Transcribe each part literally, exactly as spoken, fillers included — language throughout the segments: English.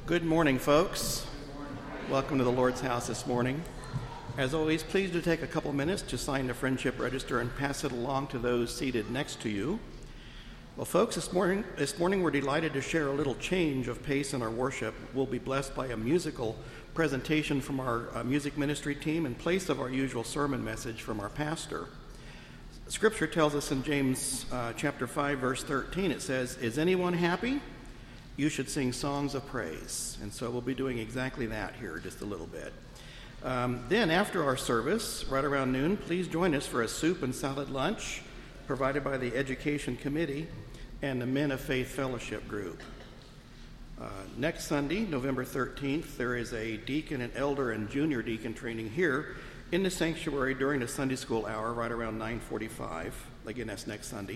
Good morning, folks. Welcome to the Lord's house this morning. As always, please do take a couple minutes to sign the friendship register and pass it along to those seated next to you. Well, folks, this morning, this morning we're delighted to share a little change of pace in our worship. We'll be blessed by a musical presentation from our uh, music ministry team in place of our usual sermon message from our pastor. Scripture tells us in James uh, chapter five, verse thirteen, it says, "Is anyone happy? You should sing songs of praise." And so we'll be doing exactly that here just a little bit. Um, then after our service, right around noon, please join us for a soup and salad lunch provided by the Education Committee and the Men of Faith Fellowship Group. Uh, next Sunday, November thirteenth, there is a deacon and elder and junior deacon training here in the sanctuary during the Sunday school hour right around nine forty-five. Again, that's next Sunday.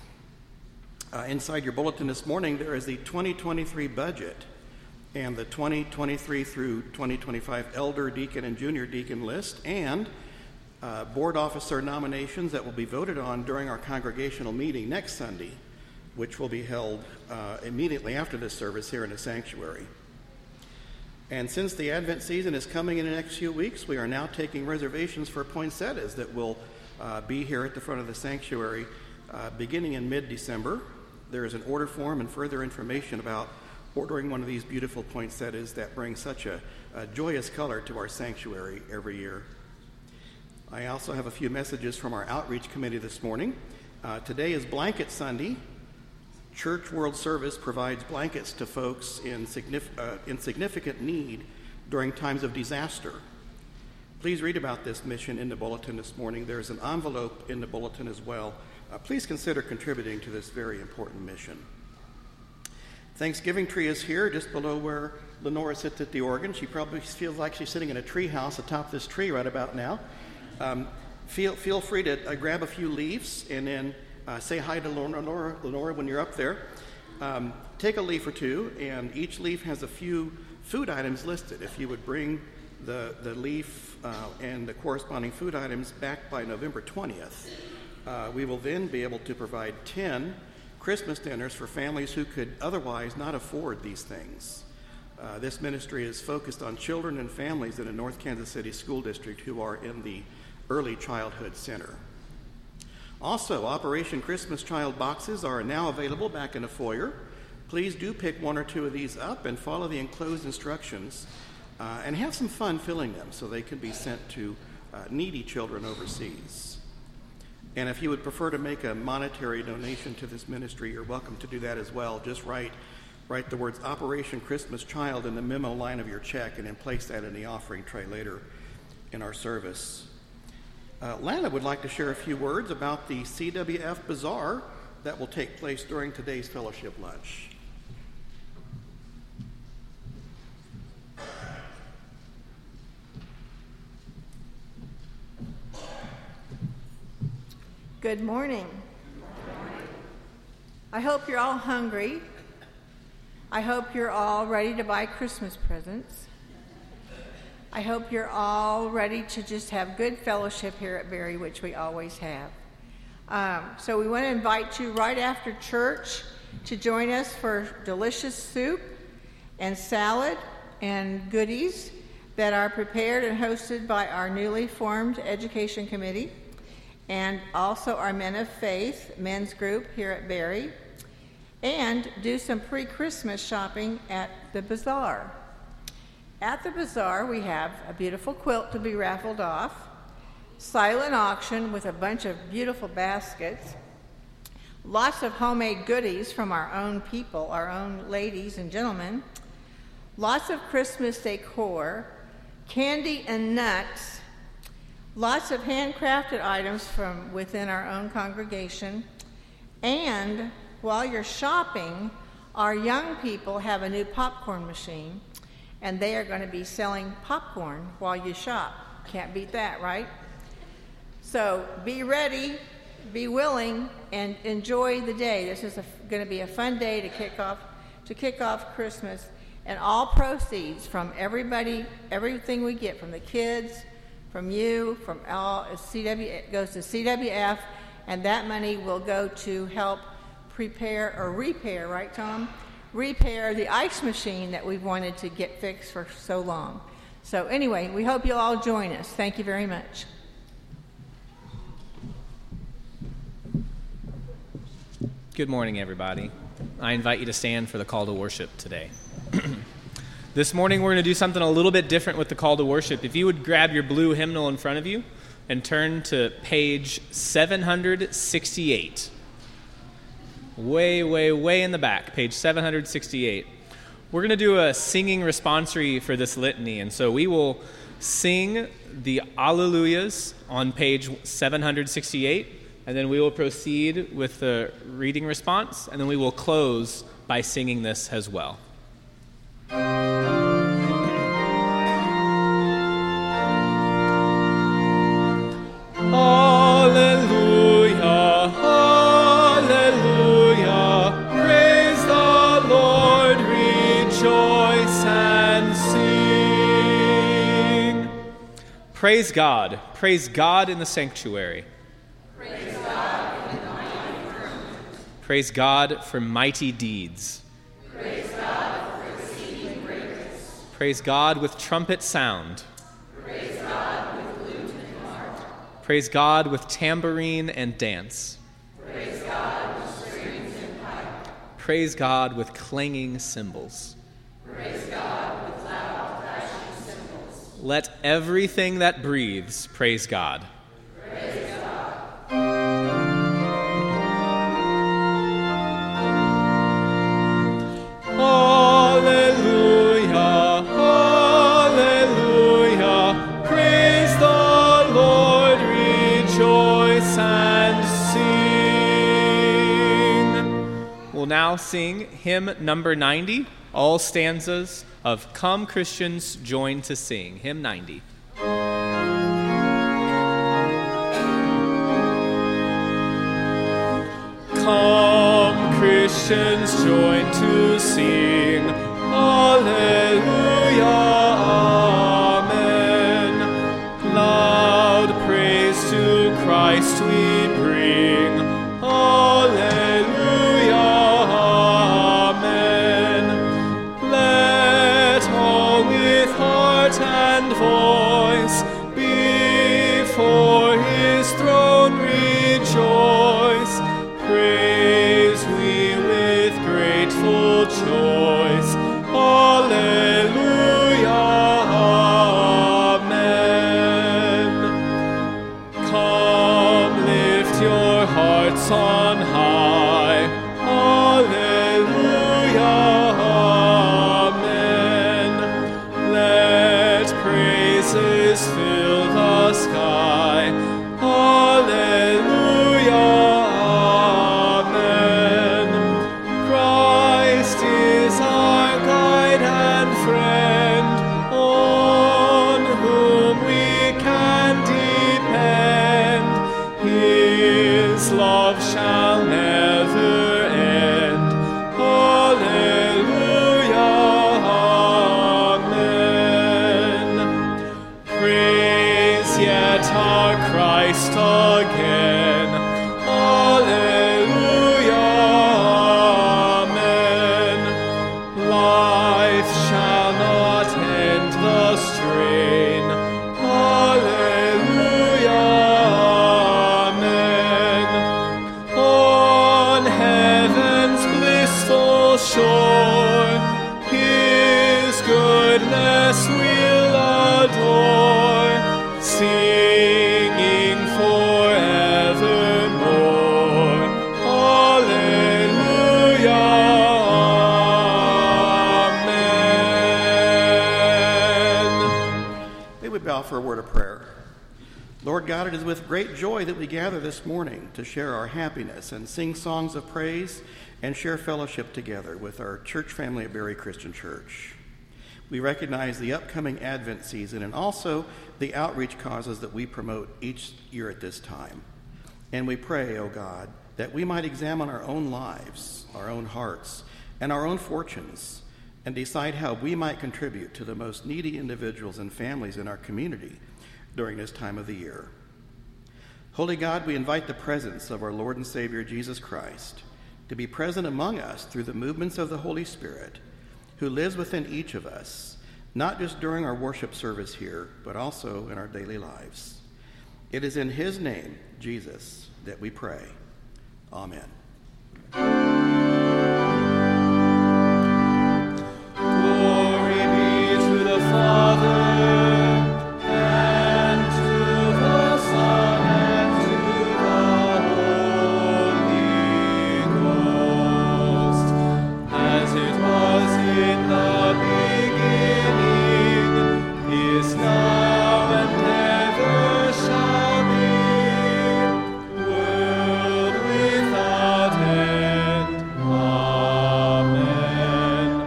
Uh, inside your bulletin this morning, there is the twenty twenty-three budget and the twenty twenty-three through twenty twenty-five elder, deacon, and junior deacon list, and uh, board officer nominations that will be voted on during our congregational meeting next Sunday, which will be held uh, immediately after this service here in the sanctuary. And since the Advent season is coming in the next few weeks, we are now taking reservations for poinsettias that will uh, be here at the front of the sanctuary uh, beginning in mid-December. There is an order form and further information about ordering one of these beautiful poinsettias that bring such a, a joyous color to our sanctuary every year. I also have a few messages from our outreach committee this morning. Uh, today is Blanket Sunday. Church World Service provides blankets to folks in, signif- uh, in significant need during times of disaster. Please read about this mission in the bulletin this morning. There's an envelope in the bulletin as well. Uh, please consider contributing to this very important mission. Thanksgiving tree is here just below where Lenora sits at the organ. She probably feels like she's sitting in a tree house atop this tree right about now. Um, feel, feel free to uh, grab a few leaves and then uh, say hi to Lenora, Lenora when you're up there. Um, take a leaf or two, and each leaf has a few food items listed. If you would bring the, the leaf uh, and the corresponding food items back by November twentieth, Uh, we will then be able to provide ten Christmas dinners for families who could otherwise not afford these things. Uh, this ministry is focused on children and families in the North Kansas City School District who are in the Early Childhood Center. Also, Operation Christmas Child boxes are now available back in the foyer. Please do pick one or two of these up and follow the enclosed instructions uh, and have some fun filling them so they can be sent to uh, needy children overseas. And if you would prefer to make a monetary donation to this ministry, you're welcome to do that as well. Just write, write the words Operation Christmas Child in the memo line of your check and then place that in the offering tray later in our service. Uh, Lana would like to share a few words about the C W F Bazaar that will take place during today's fellowship lunch. Good morning. Good morning. I hope you're all hungry. I hope you're all ready to buy Christmas presents. I hope you're all ready to just have good fellowship here at Berry, which we always have. Um, so we want to invite you right after church to join us for delicious soup and salad and goodies that are prepared and hosted by our newly formed Education Committee, and also our Men of Faith men's group here at Berry, and do some pre-Christmas shopping at the bazaar. At the bazaar, we have a beautiful quilt to be raffled off, silent auction with a bunch of beautiful baskets, lots of homemade goodies from our own people, our own ladies and gentlemen, lots of Christmas decor, candy and nuts, lots of handcrafted items from within our own congregation, and while you're shopping, our young people have a new popcorn machine, and they are going to be selling popcorn while you shop. Can't beat that, right? So be ready, be willing, and enjoy the day. This is going to be a fun day to kick off to kick off Christmas, and all proceeds from everybody, everything we get from the kids, from you, from all C W, it goes to C W F, and that money will go to help prepare or repair, right, Tom? repair the ice machine that we've wanted to get fixed for so long. So anyway, we hope you'll all join us. Thank you very much. Good morning, everybody. I invite you to stand for the call to worship today. This morning we're going to do something a little bit different with the call to worship. If you would grab your blue hymnal in front of you and turn to page seven hundred sixty-eight. Way, way, way in the back, page seven hundred sixty-eight. We're going to do a singing responsory for this litany, and so we will sing the Alleluias on page seven hundred sixty-eight, and then we will proceed with the reading response, and then we will close by singing this as well. Hallelujah, hallelujah, praise the Lord, rejoice and sing. Praise God, praise God in the sanctuary. Praise God in the mighty firmament. Praise God for mighty deeds. Praise God for exceeding greatness. Praise God with trumpet sound. Praise God with lute and harp. Praise God with tambourine and dance. Praise God with strings and pipe. Praise God with clanging cymbals. Praise God with loud clashing cymbals. Let everything that breathes praise God. Praise God. Hallelujah, hallelujah, praise the Lord, rejoice and sing. We'll now sing hymn number ninety, all stanzas of Come Christians Join to Sing, hymn ninety. Come, Christians, join to sing. Alleluia, amen. Loud praise to Christ we bring. Alleluia, amen. Let all with heart and voice before his throne rejoice. Praise we with grateful choice. Alleluia, amen. Come, lift your hearts on high. Alleluia, amen. Let praises fill the sky. Alleluia, amen. Christ is our guide and friend, on whom we can depend. His love shall never end. Alleluia, amen. Praise yet our Christ again. Alleluia, amen. Life shall not end the strain. Alleluia, amen. On heaven's blissful shore, his goodness we'll adore, singing forevermore. Alleluia, amen. May we bow for a word of prayer. Lord God, it is with great joy that we gather this morning to share our happiness and sing songs of praise and share fellowship together with our church family at Berry Christian Church. We recognize the upcoming Advent season and also the outreach causes that we promote each year at this time. And we pray, O God, that we might examine our own lives, our own hearts, and our own fortunes, and decide how we might contribute to the most needy individuals and families in our community during this time of the year. Holy God, we invite the presence of our Lord and Savior Jesus Christ to be present among us through the movements of the Holy Spirit, who lives within each of us, not just during our worship service here, but also in our daily lives. It is in his name, Jesus, that we pray. Amen. Glory be to the Father, and to the Son, and to the Holy Ghost, as it was in the beginning, is now, and ever shall be, world without end. Amen.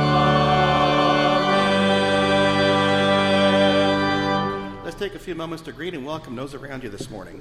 Amen. Let's take a few moments to greet and welcome those around you this morning.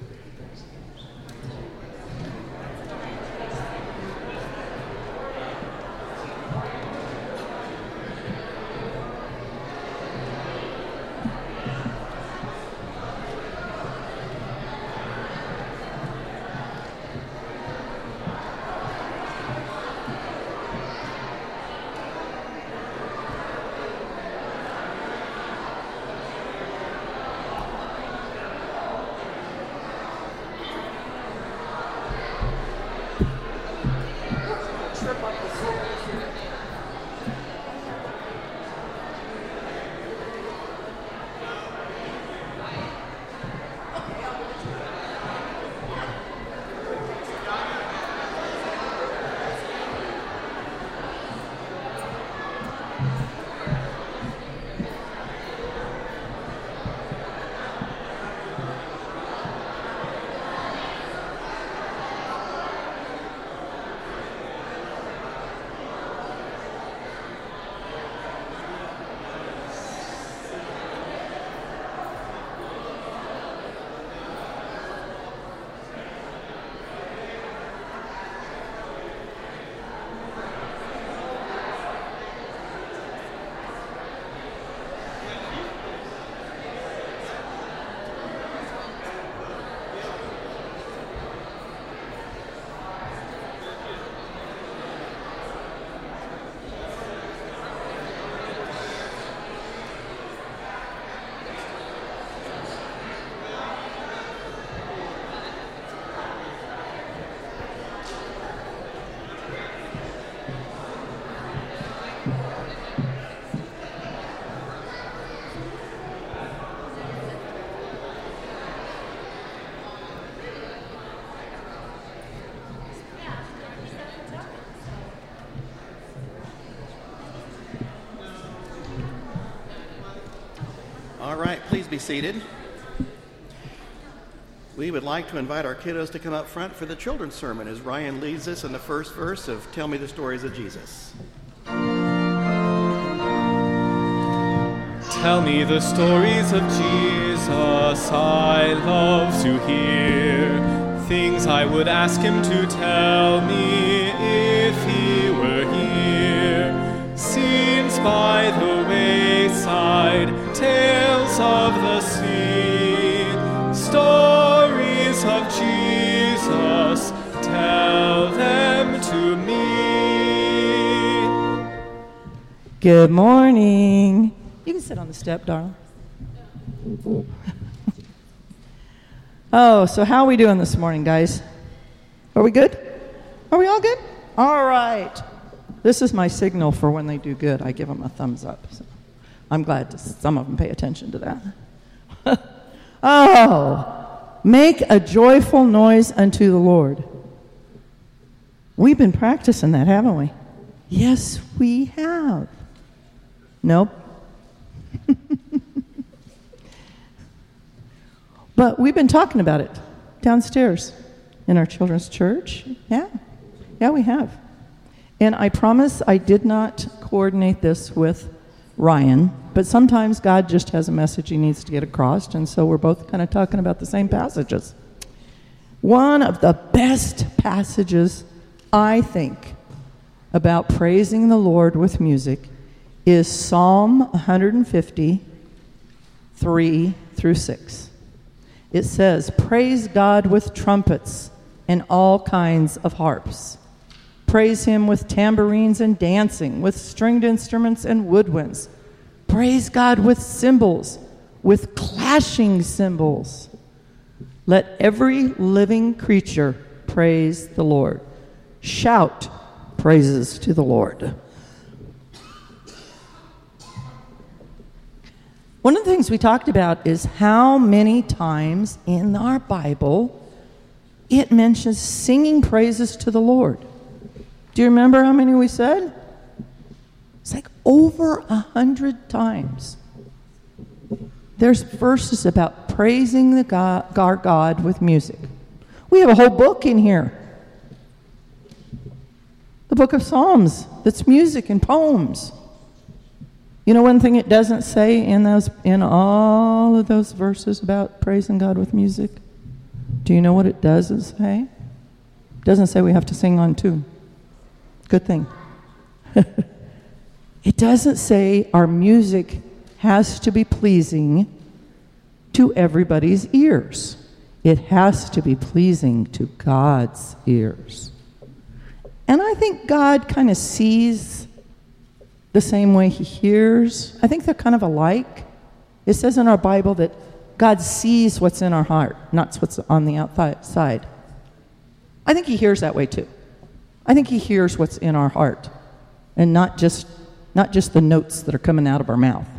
All right, please be seated. We would like to invite our kiddos to come up front for the children's sermon as Ryan leads us in the first verse of Tell Me the Stories of Jesus. Tell me the stories of Jesus, I love to hear. Things I would ask him to tell me if he were here. Scenes by the wayside, tales of the sea, stories of Jesus, tell them to me. Good morning. You can sit on the step, darling. Oh, so how are we doing this morning, guys? Are we good? Are we all good? All right. This is my signal for when they do good. I give them a thumbs up. So I'm glad to, some of them pay attention to that. Oh, make a joyful noise unto the Lord. We've been practicing that, haven't we? Yes, we have. Nope. But we've been talking about it downstairs in our children's church. Yeah. Yeah, we have. And I promise I did not coordinate this with Ryan, but sometimes God just has a message he needs to get across, and so we're both kind of talking about the same passages. One of the best passages, I think, about praising the Lord with music is Psalm one fifty, three through six. It says, praise God with trumpets and all kinds of harps. Praise him with tambourines and dancing, with stringed instruments and woodwinds. Praise God with cymbals, with clashing cymbals. Let every living creature praise the Lord. Shout praises to the Lord. One of the things we talked about is how many times in our Bible it mentions singing praises to the Lord. Do you remember how many we said? It's like over a hundred times. There's verses about praising the God, our God with music. We have a whole book in here. The book of Psalms, that's music and poems. You know one thing it doesn't say in those in all of those verses about praising God with music? Do you know what it doesn't say? It doesn't say we have to sing on tune. Good thing. It doesn't say our music has to be pleasing to everybody's ears. It has to be pleasing to God's ears. And I think God kind of sees the same way he hears. I think they're kind of alike. It says in our Bible that God sees what's in our heart, not what's on the outside. I think he hears that way too. I think he hears what's in our heart and not just not just the notes that are coming out of our mouth.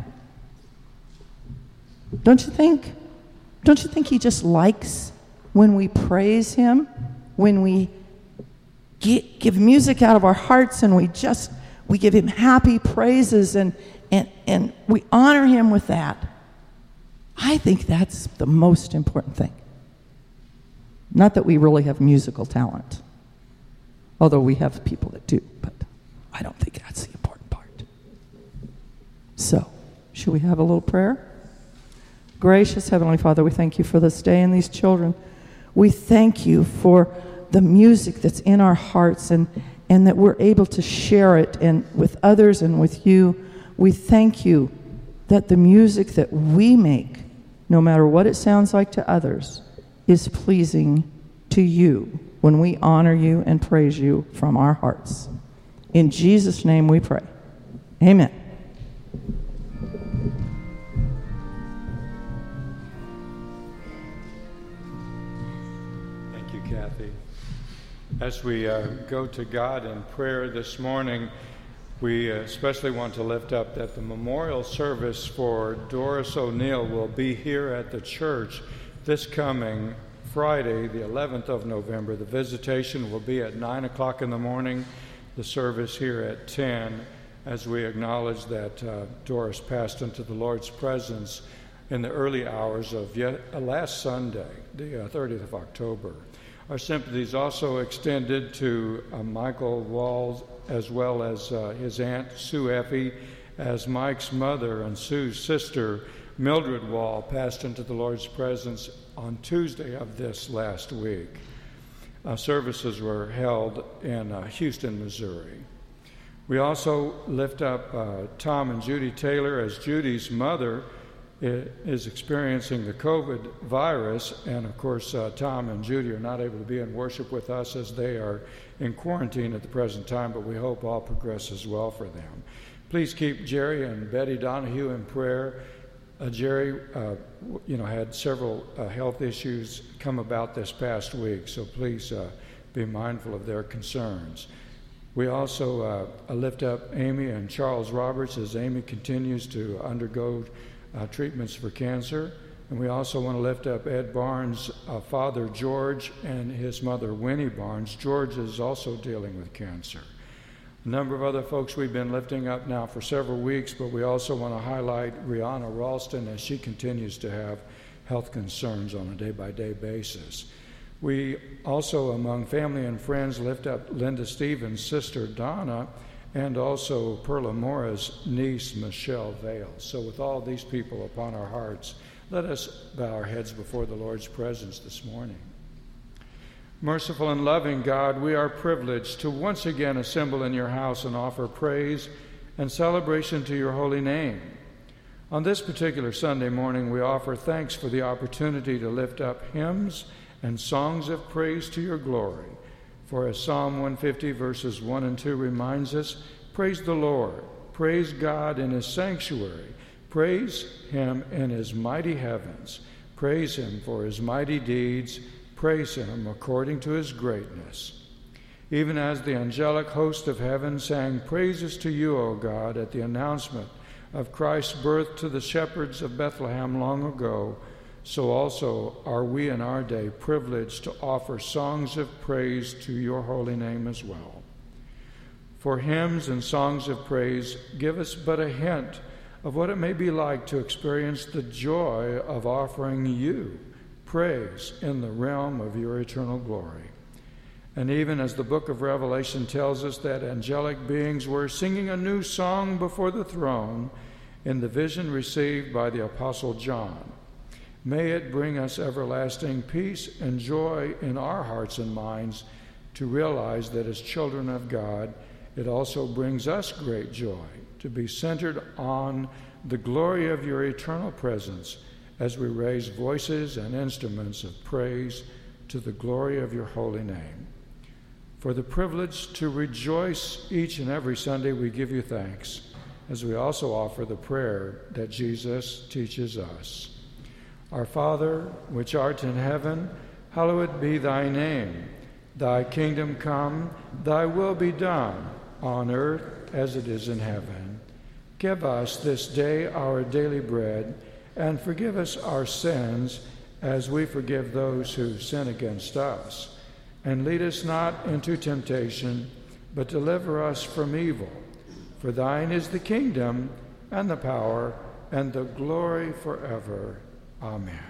Don't you think? Don't you think he just likes when we praise him, when we get, give music out of our hearts and we just we give him happy praises and, and, and we honor him with that? I think that's the most important thing. Not that we really have musical talent, although we have people that do, but I don't think that's the important part. So, should we have a little prayer? Gracious Heavenly Father, we thank you for this day and these children. We thank you for the music that's in our hearts and, and that we're able to share it and with others and with you. We thank you that the music that we make, no matter what it sounds like to others, is pleasing to you when we honor you and praise you from our hearts. In Jesus' name we pray. Amen. Thank you, Kathy. As we uh, go to God in prayer this morning, we especially want to lift up that the memorial service for Doris O'Neill will be here at the church this coming Friday, the eleventh of November. The visitation will be at nine o'clock in the morning, the service here at ten, as we acknowledge that uh, Doris passed into the Lord's presence in the early hours of yet, uh, last Sunday, the uh, thirtieth of October. Our sympathies also extended to uh, Michael Walls, as well as uh, his aunt, Sue Effie, as Mike's mother and Sue's sister, Mildred Wall, passed into the Lord's presence on Tuesday of this last week. Uh, services were held in uh, Houston, Missouri. We also lift up uh, Tom and Judy Taylor, as Judy's mother is experiencing the COVID virus, and of course uh, Tom and Judy are not able to be in worship with us as they are in quarantine at the present time, but we hope all progresses well for them. Please keep Jerry and Betty Donahue in prayer. Uh, Jerry, uh, you know, had several uh, health issues come about this past week, so please uh, be mindful of their concerns. We also uh, lift up Amy and Charles Roberts as Amy continues to undergo Uh, treatments for cancer. And we also want to lift up Ed Barnes' uh, father, George, and his mother, Winnie Barnes. George is also dealing with cancer. A number of other folks we've been lifting up now for several weeks, but we also want to highlight Rihanna Ralston as she continues to have health concerns on a day-by-day basis. We also, among family and friends, lift up Linda Stevens' sister, Donna, and also Perla Mora's niece, Michelle Vale. So with all these people upon our hearts, let us bow our heads before the Lord's presence this morning. Merciful and loving God, we are privileged to once again assemble in your house and offer praise and celebration to your holy name. On this particular Sunday morning, we offer thanks for the opportunity to lift up hymns and songs of praise to your glory. For as Psalm one fifty verses one and two reminds us, praise the Lord, praise God in his sanctuary, praise him in his mighty heavens, praise him for his mighty deeds, praise him according to his greatness. Even as the angelic host of heaven sang praises to you, O God, at the announcement of Christ's birth to the shepherds of Bethlehem long ago, so also are we in our day privileged to offer songs of praise to your holy name as well. For hymns and songs of praise give us but a hint of what it may be like to experience the joy of offering you praise in the realm of your eternal glory. And even as the book of Revelation tells us that angelic beings were singing a new song before the throne in the vision received by the Apostle John, may it bring us everlasting peace and joy in our hearts and minds to realize that as children of God, it also brings us great joy to be centered on the glory of your eternal presence as we raise voices and instruments of praise to the glory of your holy name. For the privilege to rejoice each and every Sunday, we give you thanks, as we also offer the prayer that Jesus teaches us. Our Father, which art in heaven, hallowed be thy name. Thy kingdom come, thy will be done, on earth as it is in heaven. Give us this day our daily bread, and forgive us our sins as we forgive those who sin against us. And lead us not into temptation, but deliver us from evil. For thine is the kingdom, and the power, and the glory forever. Amen.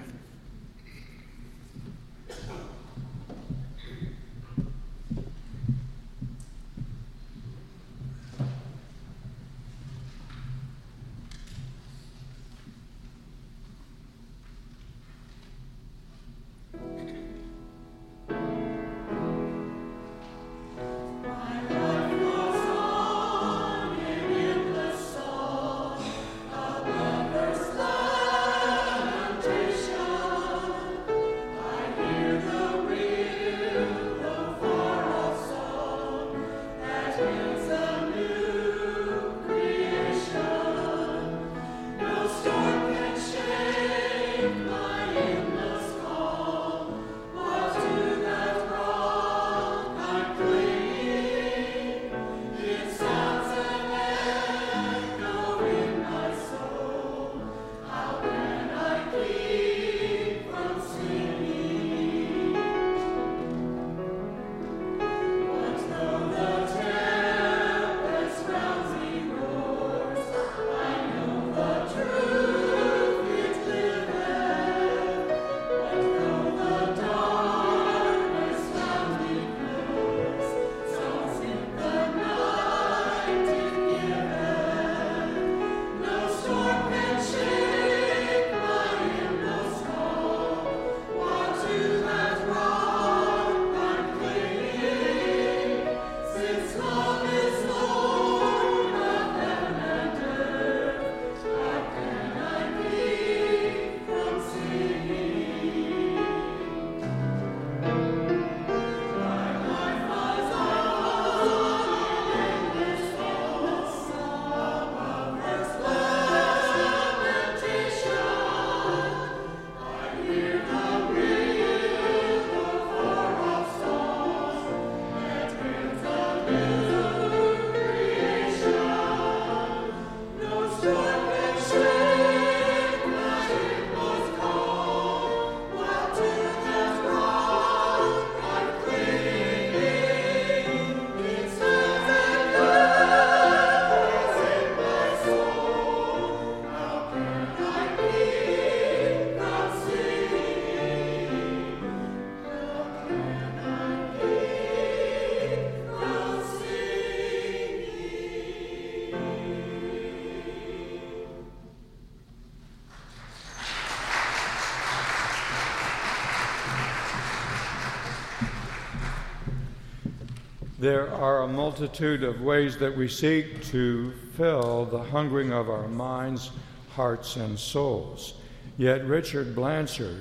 There are a multitude of ways that we seek to fill the hungering of our minds, hearts, and souls. Yet Richard Blanchard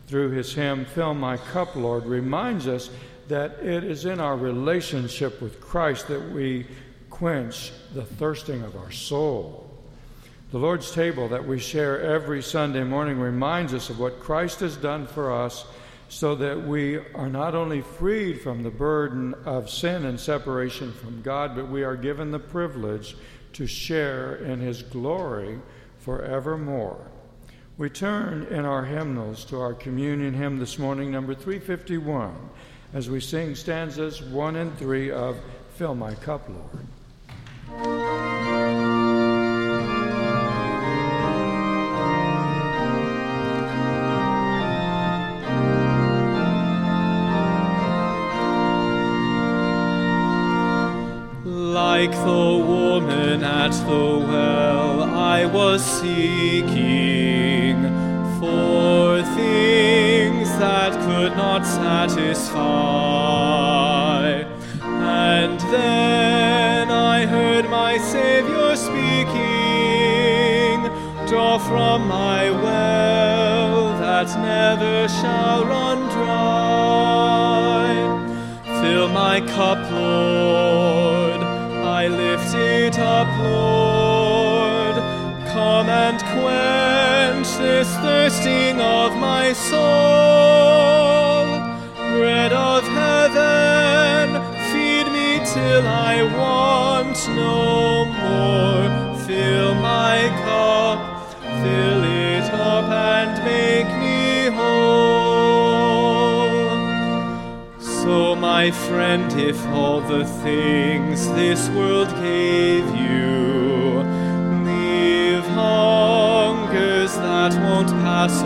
through his hymn, Fill My Cup, Lord, reminds us that it is in our relationship with Christ that we quench the thirsting of our soul. The Lord's table that we share every Sunday morning reminds us of what Christ has done for us, so that we are not only freed from the burden of sin and separation from God, but we are given the privilege to share in his glory forevermore. We turn in our hymnals to our communion hymn this morning, number three fifty-one, as we sing stanzas one and three of Fill My Cup, Lord. Like the woman at the well, I was seeking for things that could not satisfy. And then I heard my Savior speaking, draw from my well that never shall run dry. Fill my cup, Lord, I lift it up, Lord. Come and quench this thirsting of my soul. Bread of heaven, feed me till I want no more. Fill my cup, fill it up and make me whole. So, my friend, if all the things this world gave you leave hungers that won't pass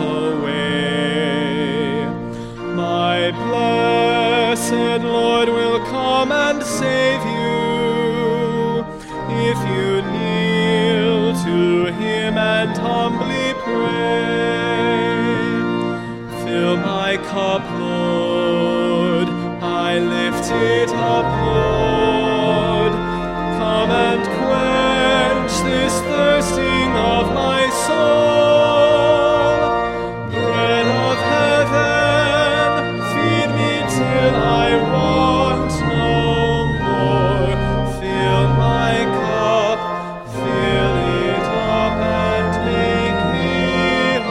away, my blessed Lord will come and save you if you kneel to him and humbly pray. Fill my cup, Lord, I lift it up, Lord. Come and quench this thirsting of my soul. Bread of heaven, feed me till I want no more. Fill my cup, fill it up and make me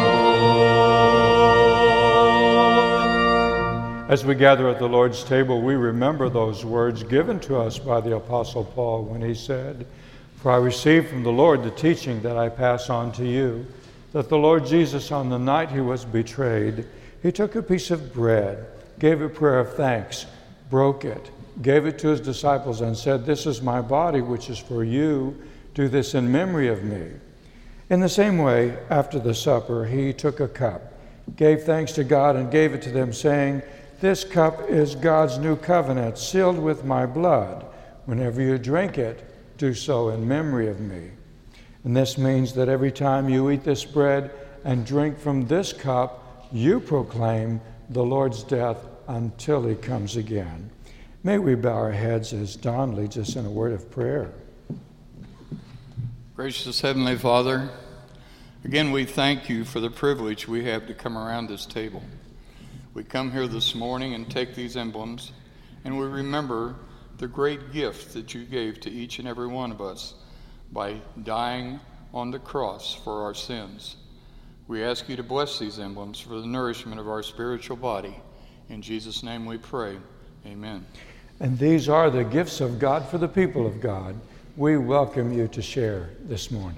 whole. As we gather at the Lord's table, we remember those words given to us by the Apostle Paul when he said, For I received from the Lord the teaching that I pass on to you, that the Lord Jesus, on the night he was betrayed, he took a piece of bread, gave a prayer of thanks, broke it, gave it to his disciples, and said, This is my body, which is for you. Do this in memory of me. In the same way, after the supper, he took a cup, gave thanks to God, and gave it to them, saying, This cup is God's new covenant, sealed with my blood. Whenever you drink it, do so in memory of me. And this means that every time you eat this bread and drink from this cup, you proclaim the Lord's death until he comes again. May we bow our heads as Don leads us in a word of prayer. Gracious Heavenly Father, again we thank you for the privilege we have to come around this table. We come here this morning and take these emblems, and we remember the great gift that you gave to each and every one of us by dying on the cross for our sins. We ask you to bless these emblems for the nourishment of our spiritual body. In Jesus' name we pray. Amen. And these are the gifts of God for the people of God. We welcome you to share this morning.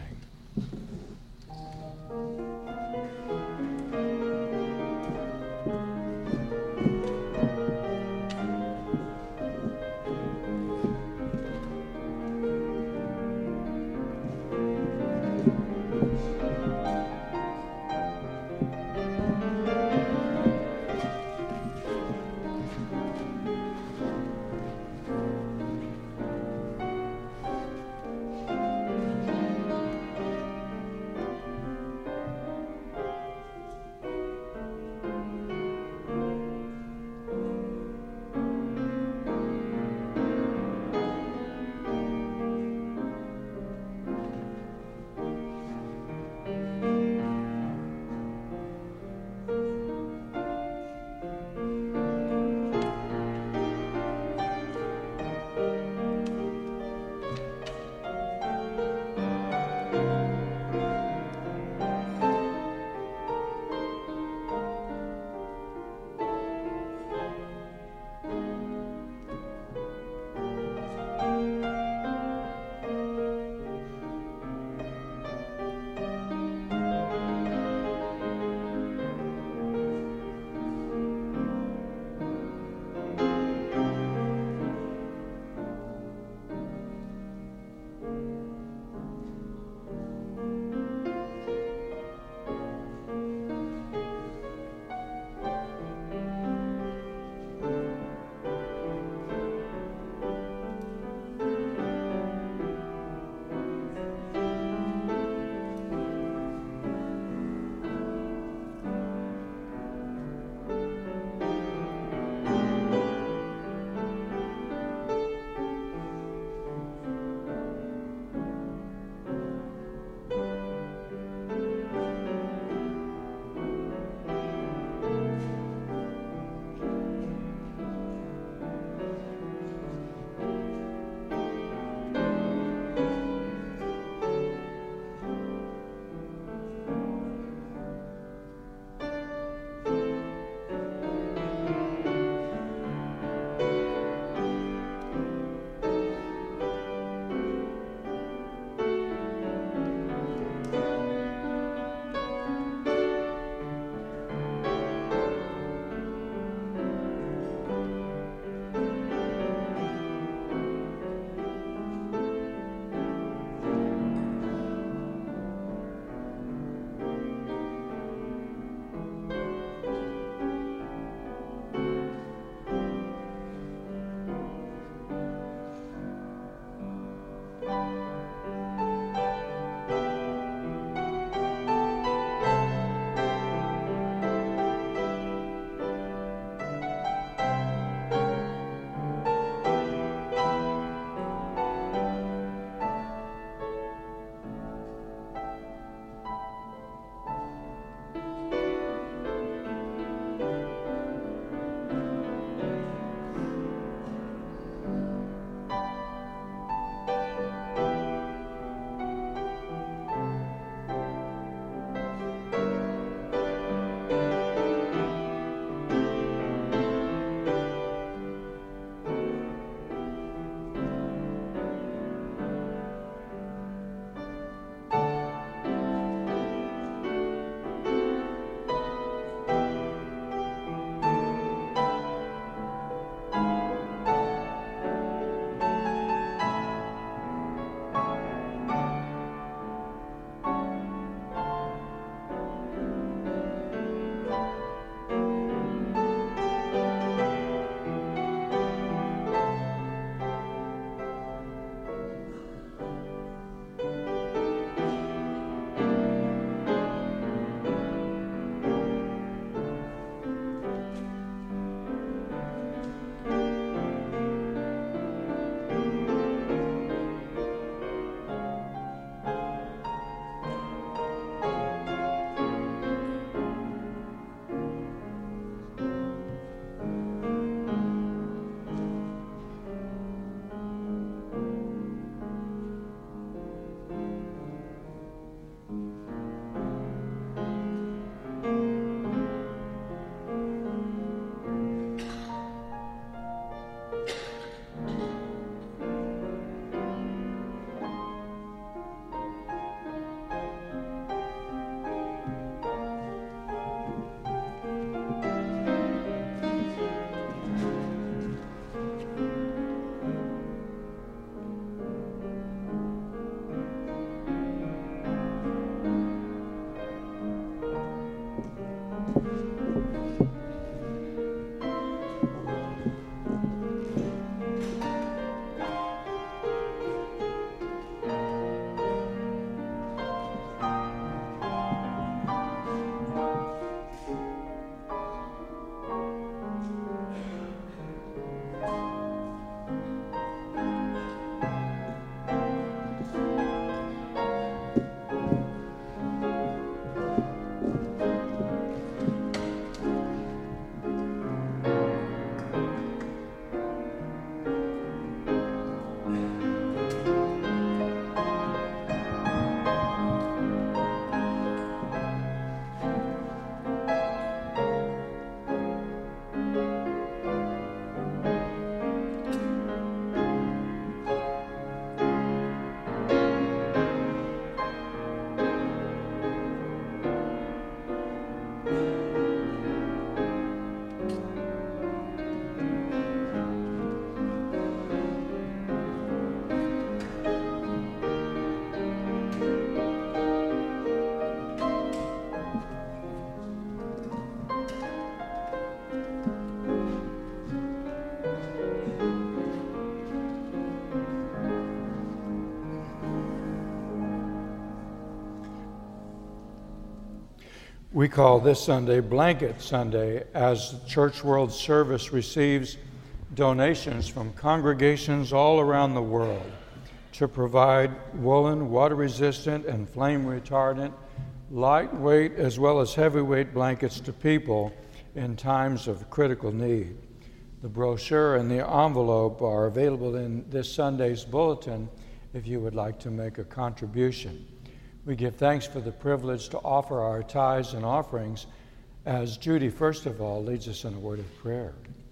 We call this Sunday Blanket Sunday, as Church World Service receives donations from congregations all around the world to provide woolen, water-resistant, and flame-retardant, lightweight as well as heavyweight blankets to people in times of critical need. The brochure and the envelope are available in this Sunday's bulletin if you would like to make a contribution. We give thanks for the privilege to offer our tithes and offerings as Judy, first of all, leads us in a word of prayer.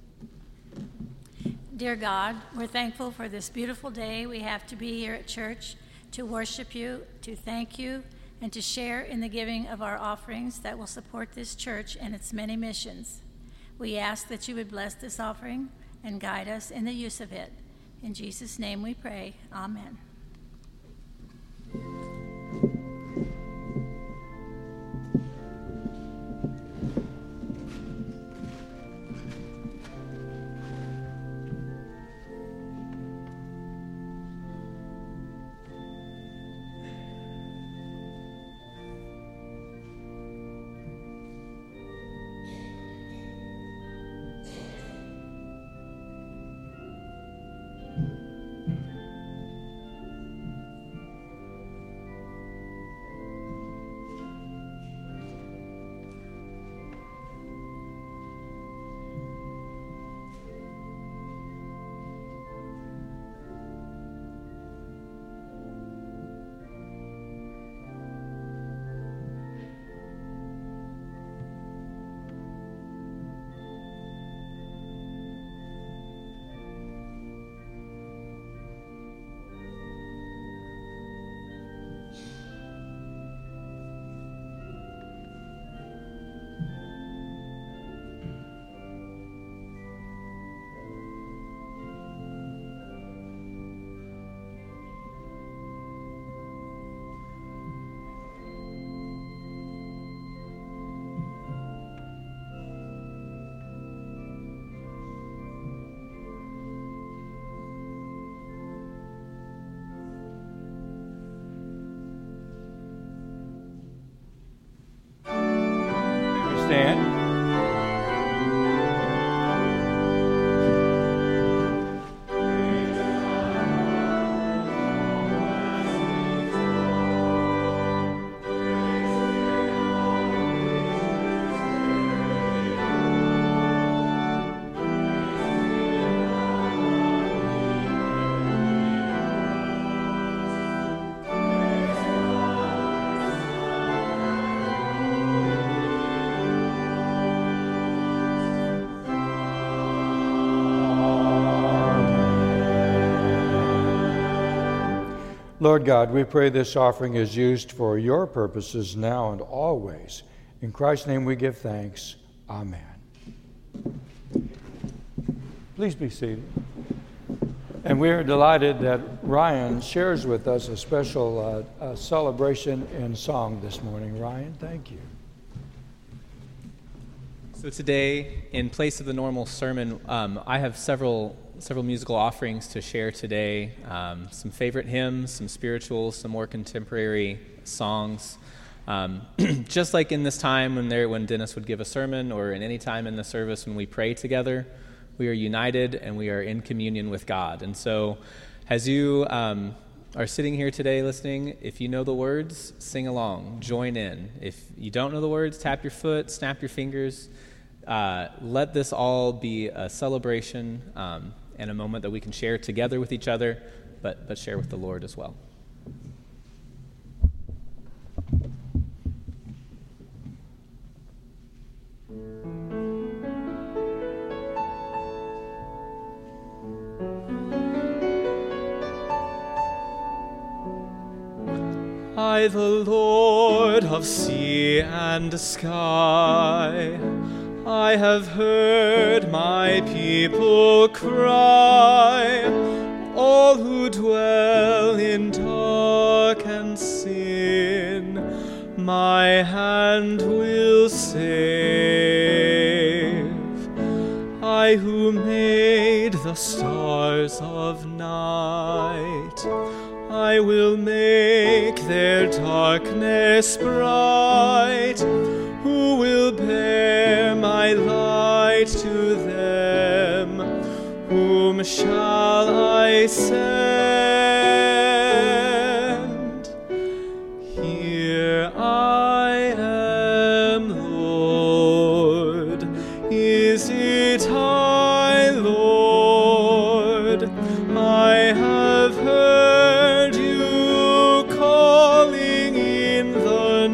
Dear God, we're thankful for this beautiful day we have to be here at church to worship you, to thank you, and to share in the giving of our offerings that will support this church and its many missions. We ask that you would bless this offering and guide us in the use of it. In Jesus' name we pray. Amen. Stand. Lord God, we pray this offering is used for your purposes now and always. In Christ's name we give thanks. Amen. Please be seated. And we are delighted that Ryan shares with us a special uh, uh, celebration in song this morning. Ryan, thank you. So today, in place of the normal sermon, um, I have several several musical offerings to share today. Um, some favorite hymns, some spirituals, some more contemporary songs. Um, just like in this time when there, when Dennis would give a sermon, or in any time in the service when we pray together, we are united and we are in communion with God. And so, as you um, are sitting here today listening, if you know the words, sing along, join in. If you don't know the words, tap your foot, snap your fingers. Uh, let this all be a celebration um, and a moment that we can share together with each other, but but share with the Lord as well. I, the Lord of sea and sky, I have heard my people cry, all who dwell in dark and sin, my hand will save. I who made the stars of night, I will make their darkness bright. Who will bear my light to them? Whom shall I send? Here I am, Lord. Is it I, Lord? I have heard you calling in the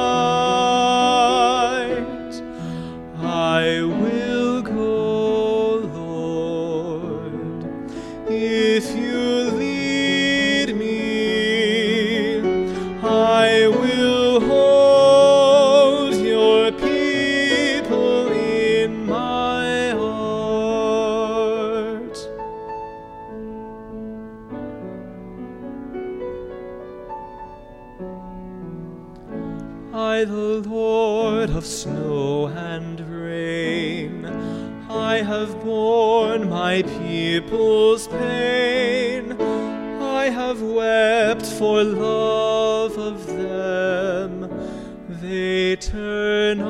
night. I will go, Lord, if you lead me. I will hold your people in my heart. I, the Lord of snow and rain, I have borne my people's pain. I have wept for love of them. They turn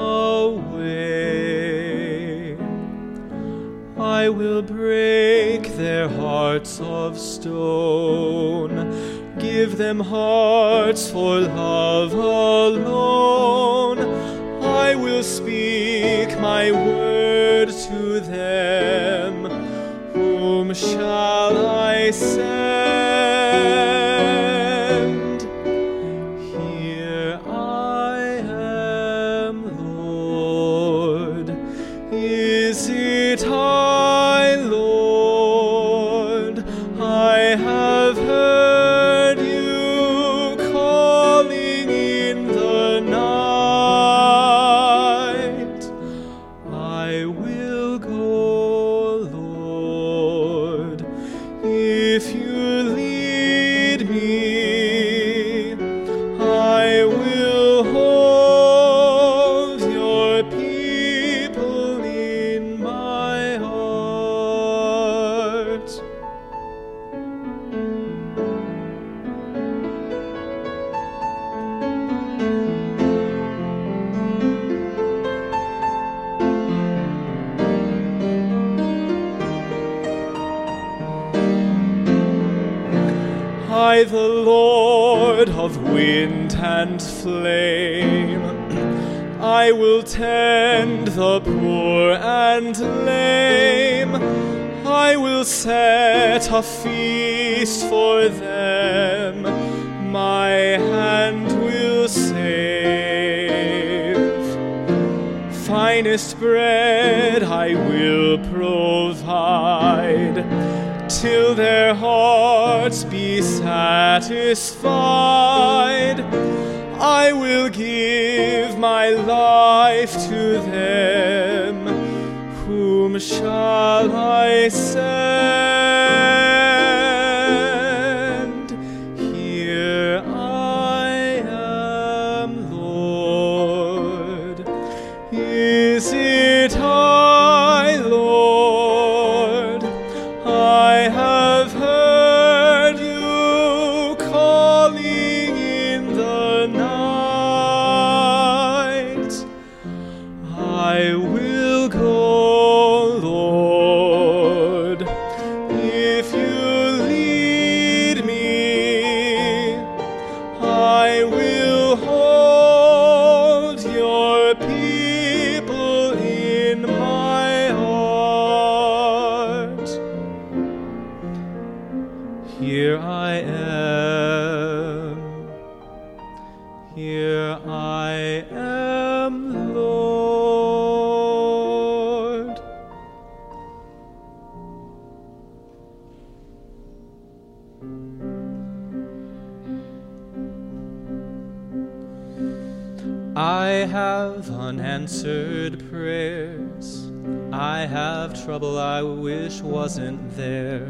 away. I will break their hearts of stone, give them hearts for love alone. I will speak my word to them. Whom shall I send? Here I am, Lord. Is it I, Lord? I have heard you calling in the night. I will go, Lord, if you lead me. I will hold your people in my heart. I, the Lord of wind and flame, I will tend the poor and lame. I will set a feast for them. My hand will save. Finest bread I will provide, till their hearts be satisfied. I will give my life to them. Whom shall I send? Here I am, Lord. Is it I, Lord? I have heard you calling in the night. I will go, Lord, if you lead me. I will hold your people in my heart. Here I am, here I am, Lord. I have unanswered prayers. I have trouble I wish wasn't there.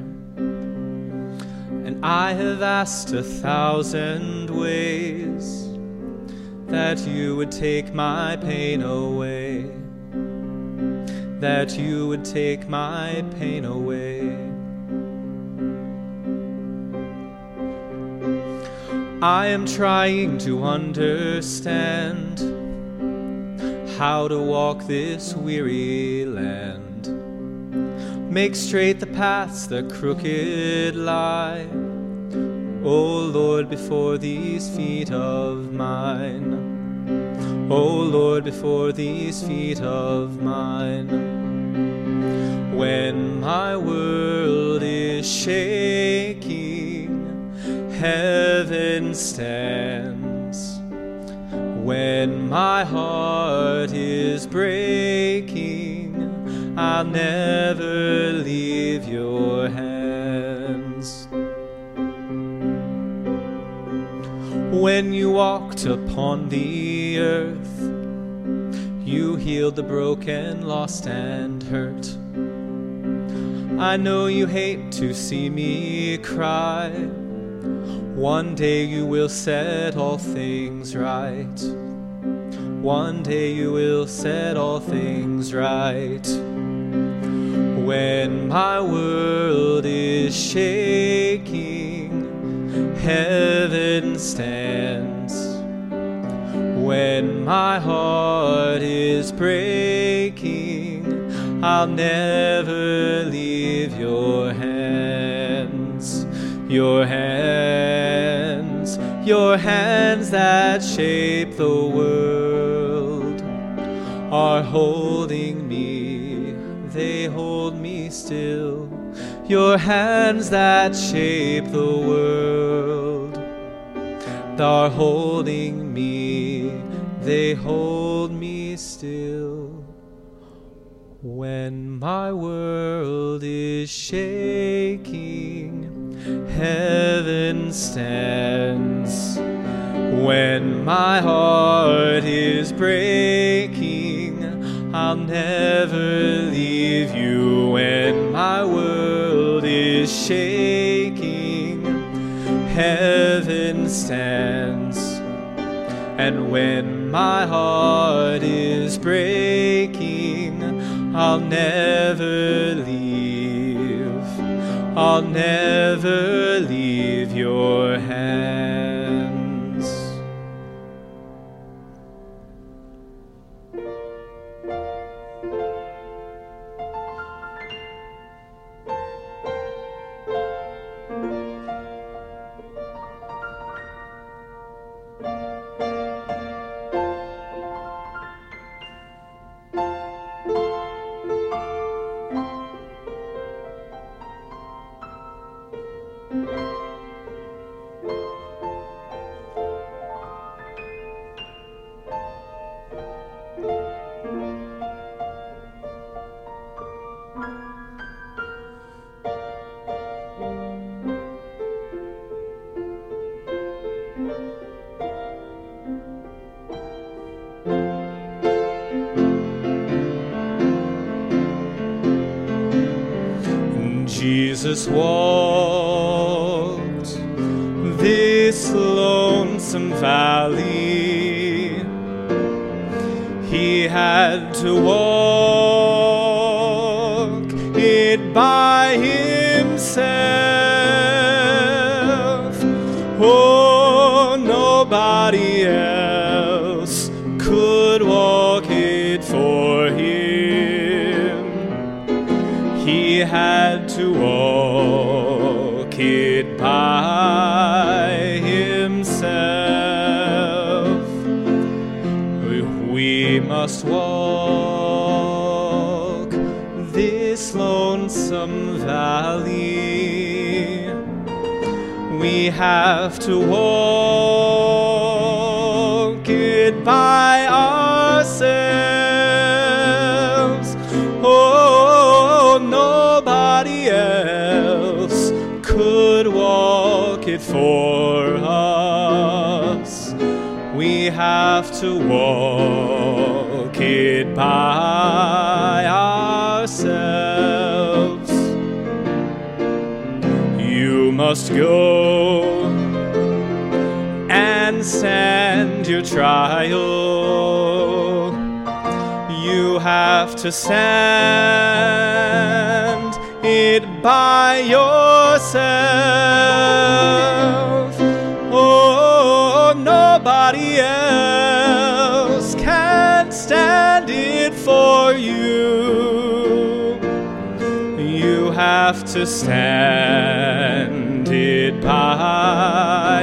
And I have asked a thousand ways that you would take my pain away, that you would take my pain away. I am trying to understand how to walk this weary land. Make straight the paths that crooked lie, O Lord, before these feet of mine. O Lord, before these feet of mine. When my world is shaking, heaven stands. When my heart is breaking, I'll never leave your hands. When you walked upon the earth, you healed the broken, lost, and hurt. I know you hate to see me cry. One day you will set all things right. One day you will set all things right. When my world is shaking, heaven stands. When my heart is breaking, I'll never leave your hands. Your hands, your hands that shape the world are holding me, they hold me still. Your hands that shape the world are holding me, they hold me still. When my world is shaking, heaven stands. When my heart is breaking, I'll never leave you. When my world is shaking, heaven stands. And when my heart is breaking, I'll never leave, I'll never leave your hands. Jesus walked this lonesome valley. He had to walk it by himself. Oh, nobody else could walk it for him. He had to walk it by himself. We must walk this lonesome valley. We have to walk it by ourselves. Oh, nobody else could walk it for us. We have to walk it by ourselves. You must go and stand your trial. You have to stand it by yourself. Oh, nobody else can stand stand it for you. You have to stand it by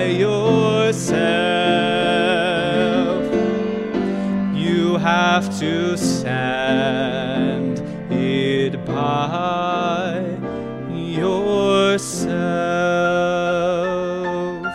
yourself. You have to stand it by yourself.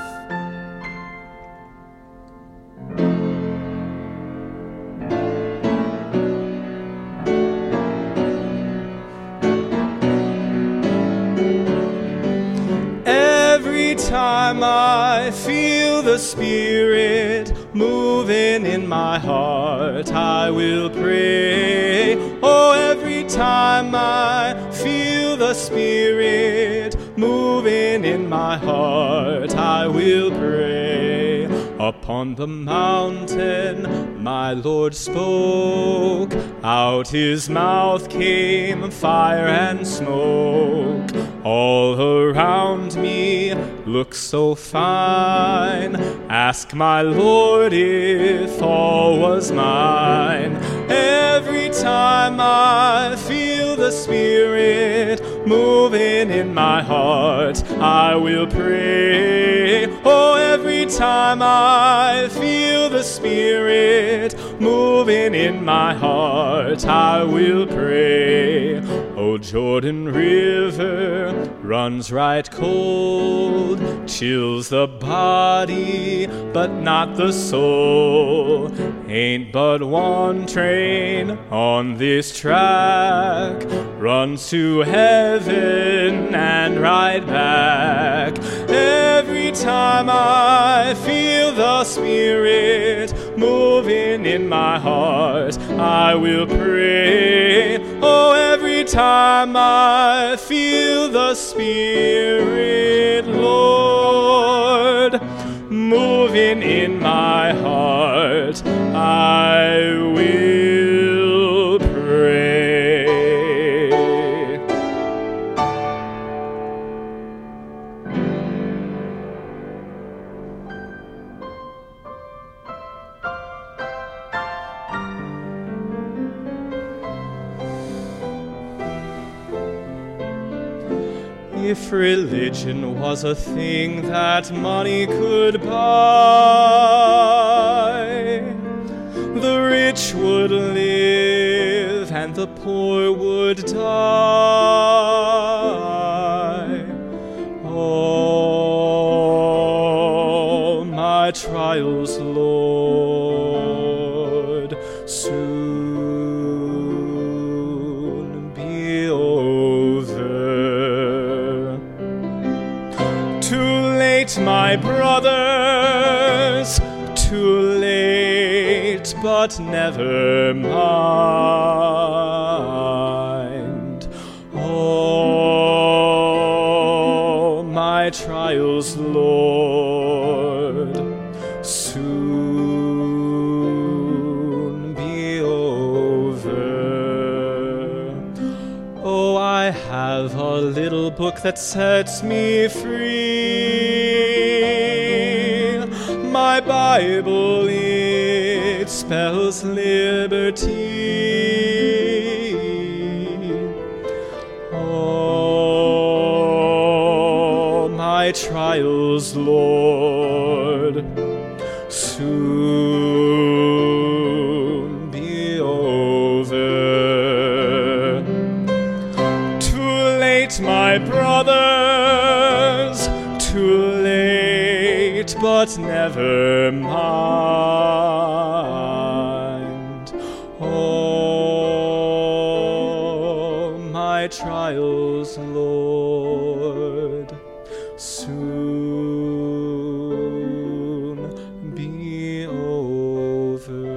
Every time I feel the Spirit moving in my heart, I will pray. Oh, every time I feel the Spirit moving in my heart, I will pray. Upon the mountain my Lord spoke, out his mouth came fire and smoke. All around me looks so fine. Ask my Lord if all was mine. Every time I feel the Spirit moving in my heart, I will pray. Oh, every time I feel the Spirit moving in my heart, I will pray. Oh, Jordan River runs right cold, chills the body, but not the soul. Ain't but one train on this track, runs to heaven and right back. Every time I feel the Spirit moving in my heart, I will pray. Oh, every time I feel the Spirit, Lord, moving in my heart, I will pray. If religion was a thing that money could buy, the rich would live and the poor would die. All my trials, Lord, soon be over. My brothers, too late, but never mind. All my trials, Lord, soon be over. Oh, I have a little book that sets me free. My Bible, it spells liberty. Oh, my trials, Lord, soon be over. Too late, my brothers, too late, but never mind. Oh, my trials, Lord, soon be over.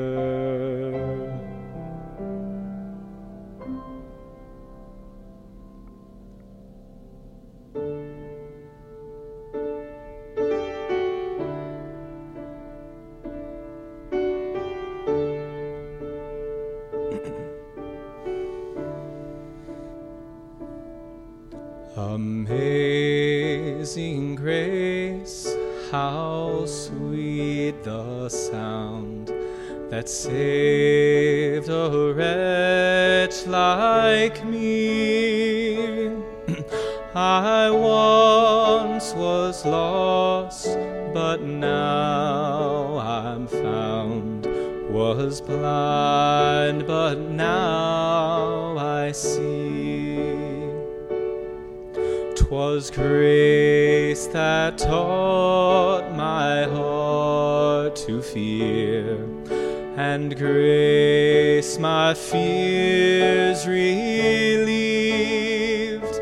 Amazing grace, how sweet the sound that saved a wretch like me. I once was lost, but now I'm found, was blind, but now I see. 'Twas grace that taught my heart to fear, and grace my fears relieved.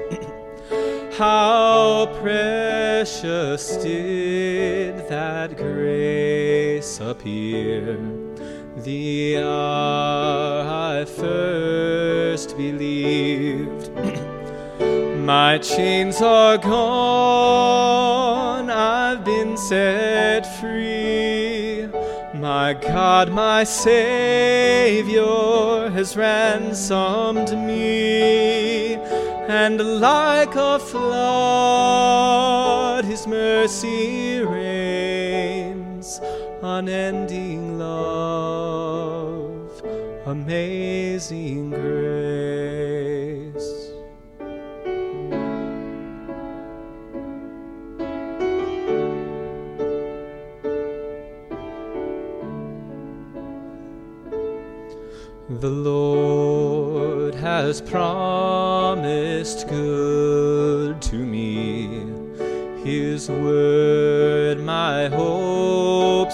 How precious did that grace appear the hour I first believed. My chains are gone, I've been set free. My God, my Savior, has ransomed me. And like a flood, His mercy reigns. Unending love, amazing grace. The Lord has promised good to me. His word my hope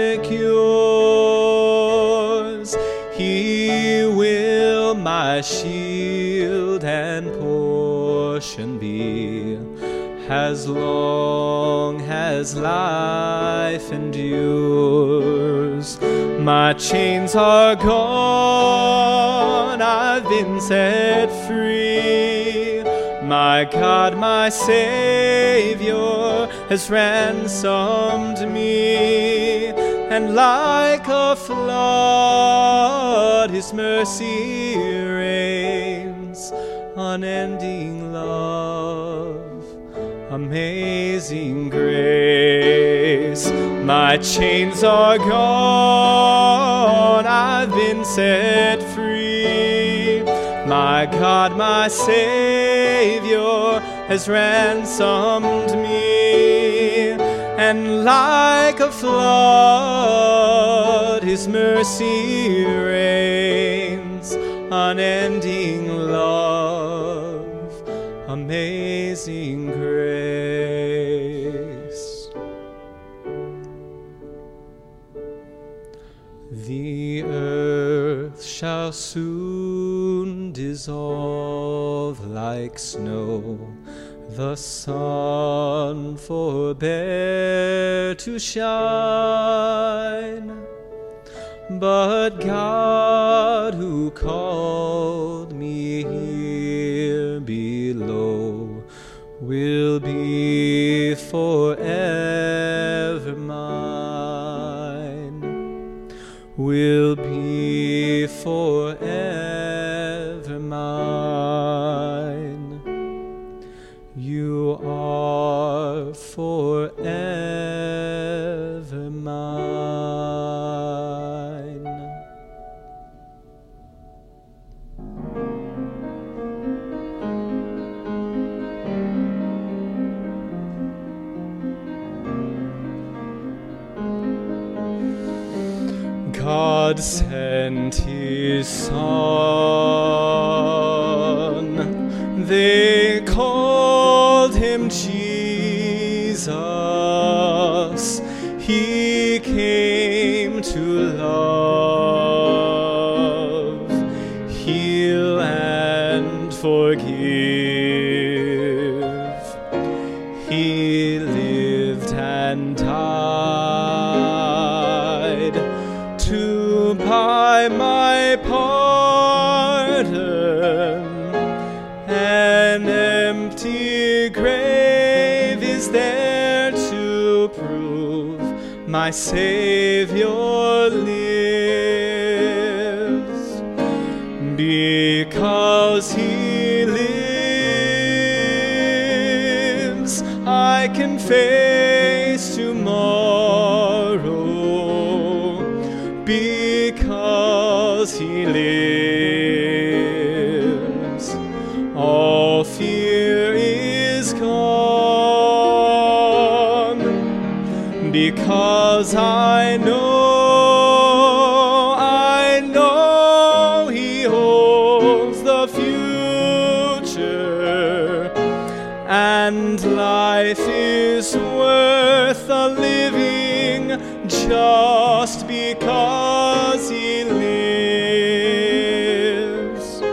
secures. He will my shield and portion be, as long as life endures. My chains are gone, I've been set free. My God, my Savior, has ransomed me. And like a flood, His mercy reigns. Unending love, amazing grace. My chains are gone, I've been set free. My God, my Savior, has ransomed me. And like a flood, His mercy reigns. Unending love, amazing grace. The earth shall soon dissolve like snow, the sun forbear to shine. But God, who called me here below, will be forever mine, will be forever mine. You are forever mine. God sent His Son, they called Him Jesus. He came to love, heal and forgive. He lived and died to buy my pardon. An empty grave is there to prove my Savior lives. Because He lives, I can face tomorrow. Be lives. All fear is gone, because I know, I know He holds the future, and life is worth the living just because He lives.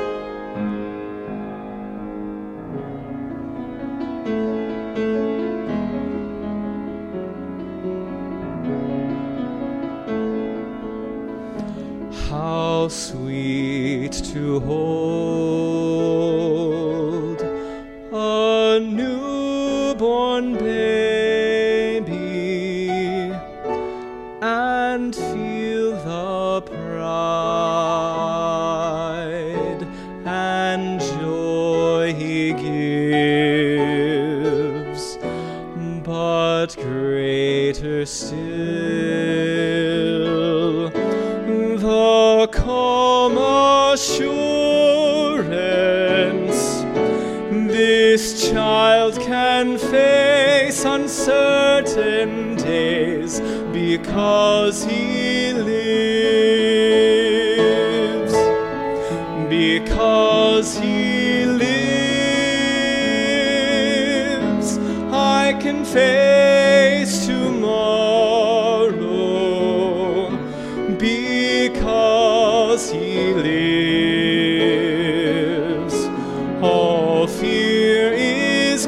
How sweet to hold a newborn baby and feel the pride and joy He gives, but greater still, the calm assurance this child can face uncertain days because He lives, because He lives, I can face tomorrow, because He lives. All fear is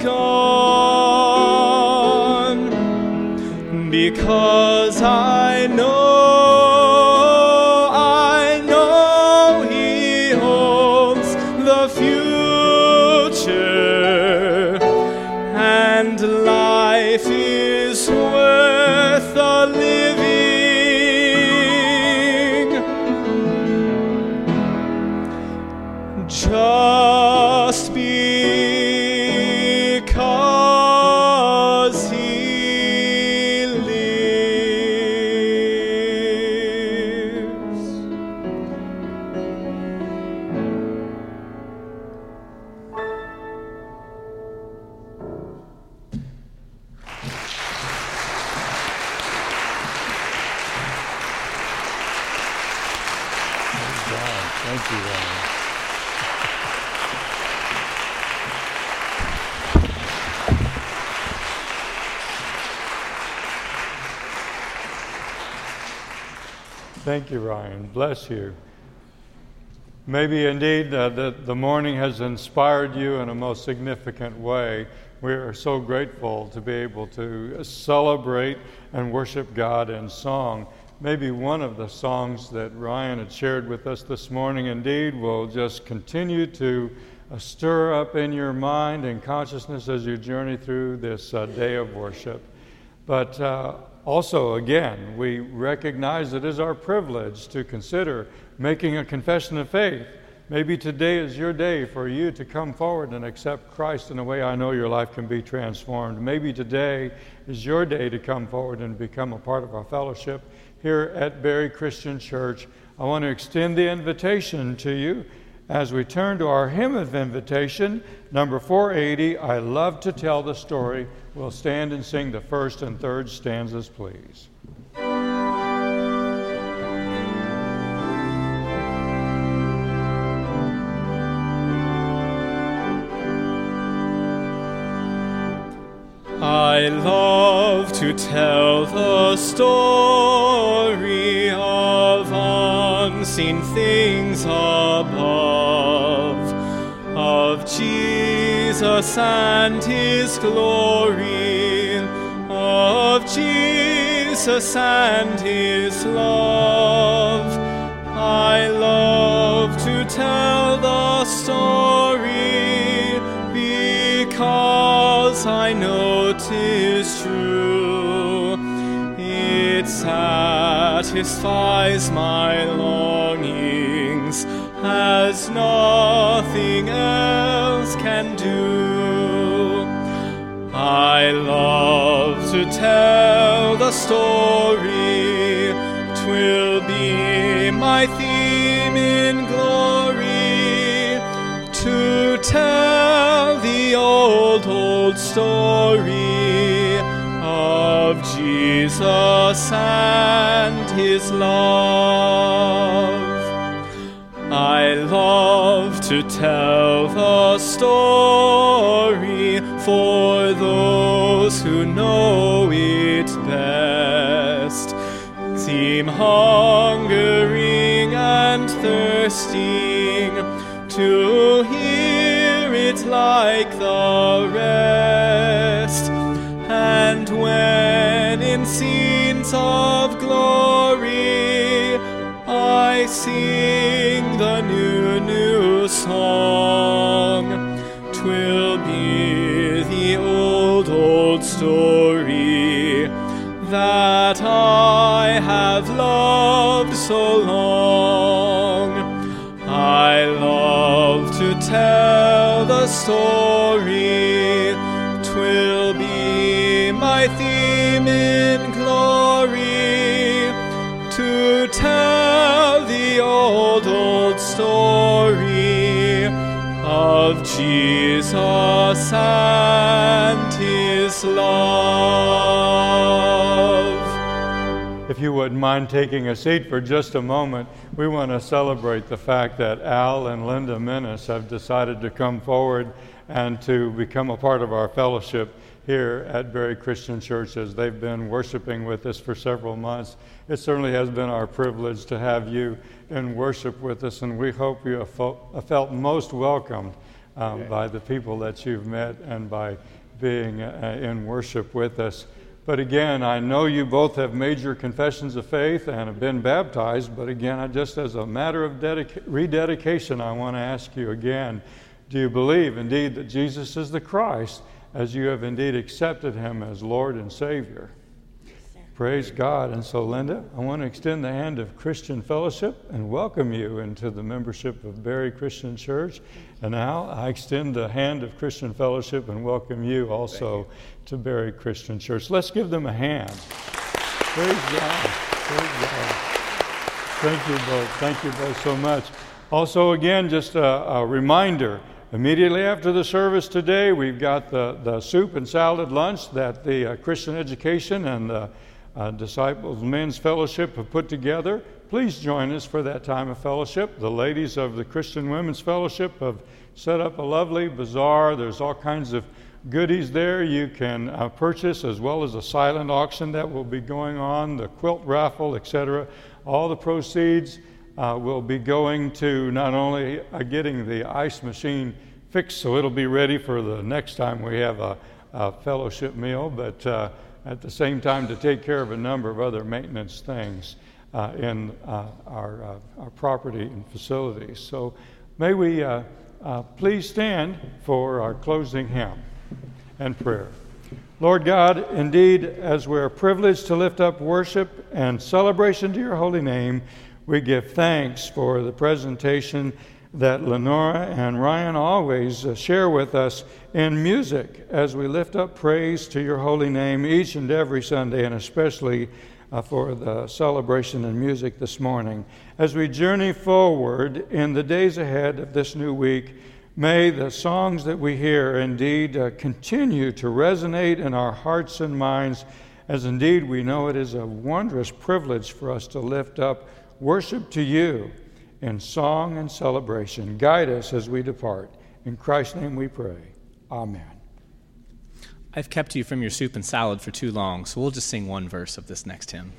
gone, because I know, I know He holds the future, and life is worth the living just because He lives. Thank you, Ryan. Thank you, Ryan. Bless you. Maybe indeed uh, the, the morning has inspired you in a most significant way. We are so grateful to be able to celebrate and worship God in song. Maybe one of the songs that Ryan had shared with us this morning indeed will just continue to uh, stir up in your mind and consciousness as you journey through this uh, day of worship. But uh, also, again, we recognize it is our privilege to consider making a confession of faith. Maybe today is your day for you to come forward and accept Christ in a way I know your life can be transformed. Maybe today is your day to come forward and become a part of our fellowship here at Berry Christian Church. I want to extend the invitation to you as we turn to our hymn of invitation, number four eighty, I Love to Tell the Story. We'll stand and sing the first and third stanzas, please. I love to tell the story of unseen things above, of Jesus and His glory, of Jesus and His love. I love to tell the story because I know 'tis true. It satisfies my longings as nothing else can do. I love to tell the story, 'twill be my theme in tell the old, old story of Jesus and his love. I love to tell the story for those who know it best, seem hungering and thirsting to hear it like the rest. And when in scenes of glory I sing the new, new song, 'twill be the old, old story that I have loved so long. I love to tell the story, 'twill be my theme in glory, to tell the old, old story of Jesus and his love. If you wouldn't mind taking a seat for just a moment, we want to celebrate the fact that Al and Linda Minnis have decided to come forward and to become a part of our fellowship here at Berry Christian Church as they've been worshiping with us for several months. It certainly has been our privilege to have you in worship with us, and we hope you have felt most welcomed um, by the people that you've met and by being uh, in worship with us. But again, I know you both have made your confessions of faith and have been baptized, but again, I just as a matter of dedica- rededication, I want to ask you again, do you believe indeed that Jesus is the Christ, as you have indeed accepted him as Lord and Savior? Praise God. And so, Linda, I want to extend the hand of Christian fellowship and welcome you into the membership of Berry Christian Church. And now I extend the hand of Christian fellowship and welcome you also you. to Berry Christian Church. Let's give them a hand. Praise God. Praise God. Thank you both. Thank you both so much. Also, again, just a, a reminder, immediately after the service today, we've got the, the soup and salad lunch that the uh, Christian Education and the Uh, Disciples Men's Fellowship have put together. Please join us for that time of fellowship. The ladies of the Christian Women's Fellowship have set up a lovely bazaar. There's all kinds of goodies there you can uh, purchase, as well as a silent auction that will be going on, the quilt raffle, et cetera. All the proceeds uh, will be going to not only uh, getting the ice machine fixed so it'll be ready for the next time we have a, a fellowship meal, but uh, at the same time to take care of a number of other maintenance things uh, in uh, our, uh, our property and facilities. So may we uh, uh, please stand for our closing hymn and prayer. Lord God, indeed, as we are privileged to lift up worship and celebration to your holy name, we give thanks for the presentation that Lenora and Ryan always uh, share with us in music as we lift up praise to your holy name each and every Sunday, and especially uh, for the celebration and music this morning. As we journey forward in the days ahead of this new week, may the songs that we hear indeed uh, continue to resonate in our hearts and minds, as indeed we know it is a wondrous privilege for us to lift up worship to you in song and celebration. Guide us as we depart. In Christ's name we pray. Amen. I've kept you from your soup and salad for too long, so we'll just sing one verse of this next hymn.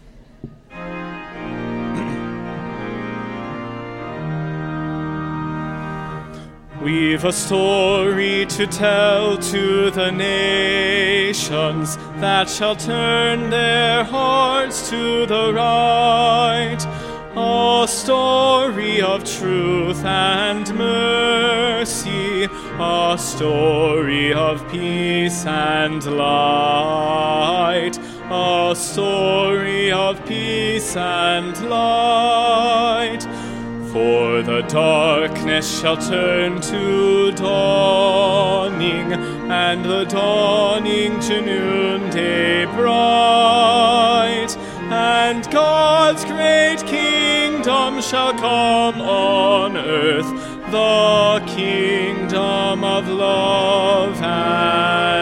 We've a story to tell to the nations that shall turn their hearts to the right. A story of truth and mercy, a story of peace and light, a story of peace and light. For the darkness shall turn to dawning, and the dawning to noonday bright, and God's great kingdom shall come on earth. the kingdom of love and